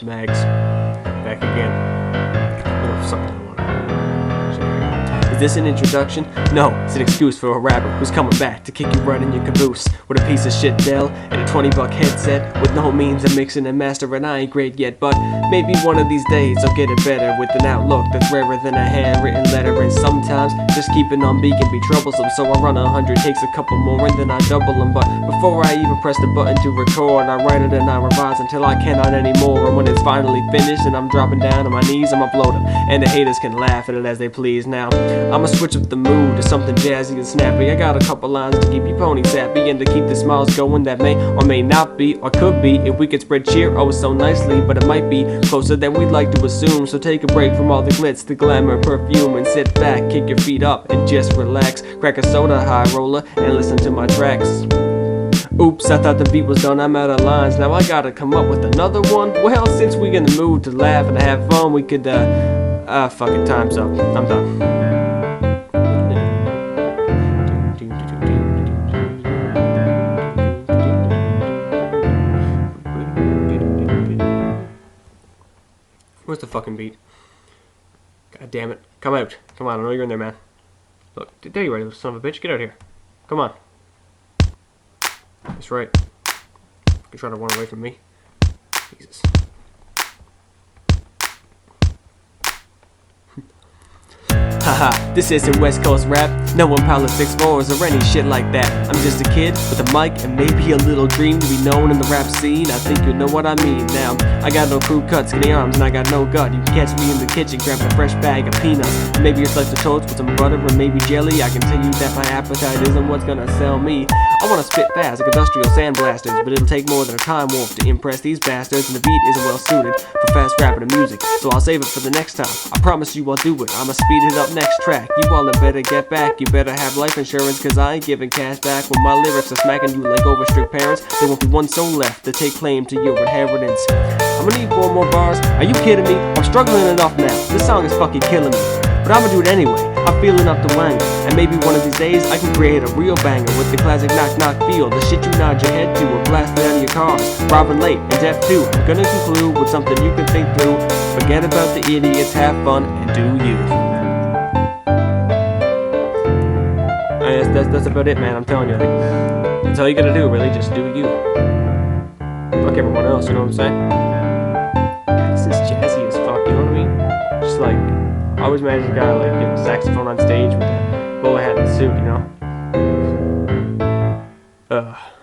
What's Mags? Back again. Little something I want to share. Is this an introduction? No, it's an excuse for a rapper who's coming back to kick you right in your caboose with a piece of shit Dell and a 20-buck headset with no means of mixing and mastering. I ain't great yet, but maybe one of these days I'll get it better with an outlook that's rarer than a handwritten letter. And sometimes just keeping on beat can be troublesome, so I run 100 takes, a couple more, and then I double them. But before I even press the button to record, I write it and I revise until I cannot anymore. And when it's finally finished and I'm dropping down on my knees, I'm uploading, and the haters can laugh at it as they please. Now I'ma switch up the mood to something jazzy and snappy. I got a couple lines to keep you ponies happy and to keep the smiles going that may or may not be, or could be, if we could spread cheer oh so nicely. But it might be closer than we'd like to assume, so take a break from all the glitz, the glamour, perfume, and sit back, kick your feet up, and just relax. Crack a soda, high roller, and listen to my tracks. Oops, I thought the beat was done, I'm out of lines. Now I gotta come up with another one. Well, since we in the mood to laugh and have fun, we could, fucking time's up. I'm done. Where's the fucking beat? God damn it. Come out. Come on, I know you're in there, man. Look, there you are, you son of a bitch. Get out here. Come on. That's right. You're trying to run away from me. Jesus. Haha, this isn't West Coast rap. No Impala 6-4s or any shit like that. I'm just a kid with a mic and maybe a little dream to be known in the rap scene. I think you know what I mean. Now, I got no crew cut, skinny arms, and I got no gut. You can catch me in the kitchen grabbing a fresh bag of peanuts. Maybe a slice of toast with some butter and maybe jelly. I can tell you that my appetite isn't what's gonna sell me. I wanna spit fast like industrial sandblasters, but it'll take more than a time warp to impress these bastards, and the beat isn't well suited for fast rapping and music, so I'll save it for the next time. I promise you I'll do it. I'ma speed it up next track. You all better get back. You better have life insurance, cause I ain't giving cash back. When my lyrics are smacking you like over strict parents, there won't be one soul left to take claim to your inheritance. I'm gonna need 4 more bars. Are you kidding me? I'm struggling enough now. This song is fucking killing me, but I'ma do it anyway. I'm feeling up to wang, and maybe one of these days I can create a real banger with the classic knock knock feel, the shit you nod your head to or blast it out of your cars. Robbing late and deaf too. I'm gonna conclude with something you can think through. Forget about the idiots, have fun, and do you. That's about it, man. I'm telling you, like, that's all you gotta do, really. Just do you. Fuck everyone else, you know what I'm saying? Yeah, this is jazzy as fuck, you know what I mean? Just like, I always imagine a guy like, you know, saxophone on stage with a bowler hat and suit, you know? Ugh.